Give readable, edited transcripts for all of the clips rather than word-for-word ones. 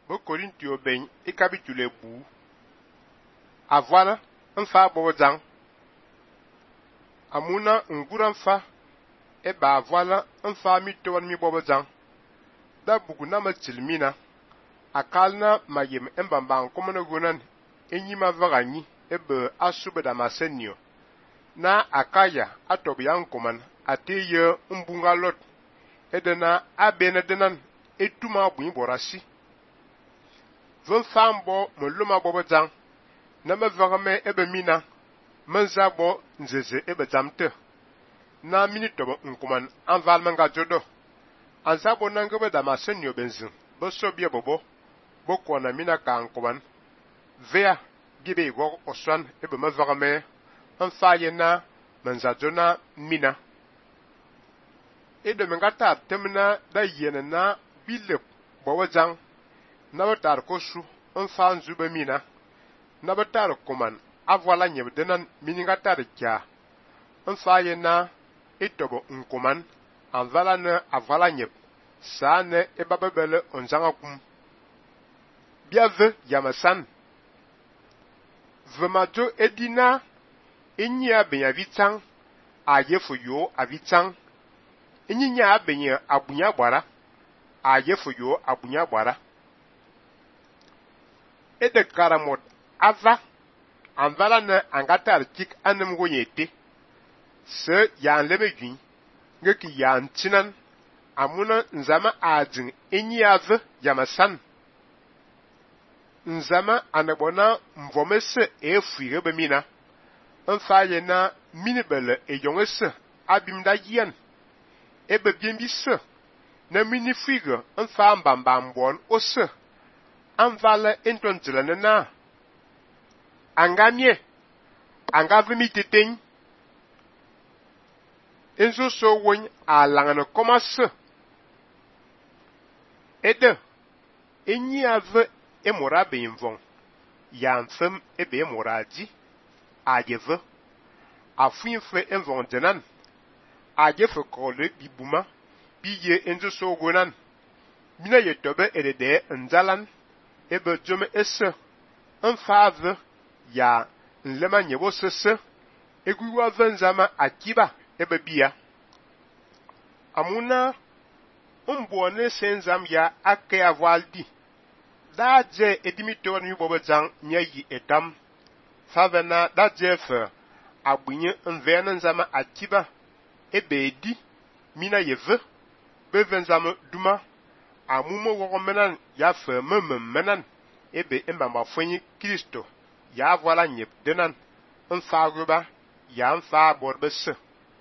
bo Korintio ben e capitule bu avana nfa bo zang amuna nguran fa e ba avana nfa mi towan mi bo zang da bugu na ma tilmina akalna mayem embamba komona gonan enyima vaganyi ebe asube da masenio na akaya atobian koman ateye mbunga lot edena abenedenan etuma buin borasi von fambo moluma bobozang na mavagame ebe mina manzabo nzeze ebe zamte na minitobo nkuman anvalmanga jodo anzabo nangebe da masenio benzin bosobie bobo boko na mina ka nkuman vea gibe go oswan ebe mavagame anfaye na manzajona mina edo mengata temna da yene na bile bobozang na batar kosu anfa nzuba mina na batar kuman avwala nyebdenan miningatar kya anfaye na itobo nkuman anvala na avala nyeb sane ebabele onzanga kum biave yamasan vemajo edina inya benya vitang ayefu yo avitang inya benya abunya bara ayefu yo abunya bara ede karamot ava anvala na angatar kik anem goyete se yan lebegin ngeki yan tinan amuna nzama ajin inyave yamasan nzama anabona mvomese efuire bemina nfaye na minibele eyongese abimda yen ebe biembise na minifuige nfa mbambambon ose anvale entontilene na angamie angavimi teteng enzo so won alangane komase ede enyiave emora benvon yanfem ebe emoradi ajeve afuinfe envon denan ajefe kole bibuma biye enzo so gonan mina yetobe edede nzalan ebe jome esse enfave ya nlema nyebo sese eguwa venzama akiba ebe bia amuna umbone senzam ya ake avaldi daje edimito ni bobazang nyayi etam favena daje fe agbunye nvena nzama akiba ebe edi mina yeve bevenzama duma amumo wogomenan ya fe menan ebe embamba fenyi Kristo ya voila nyep denan nfaguba ya nfa borbese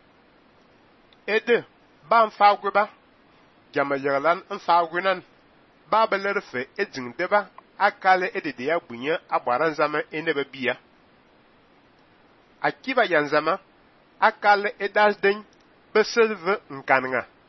ede ba nfaguba jama yagalan nfagunan ba belerfe ejin deba akale edede ya bunye agbaran zama enebe biya akiba yanzama akale edasden beselve nkananga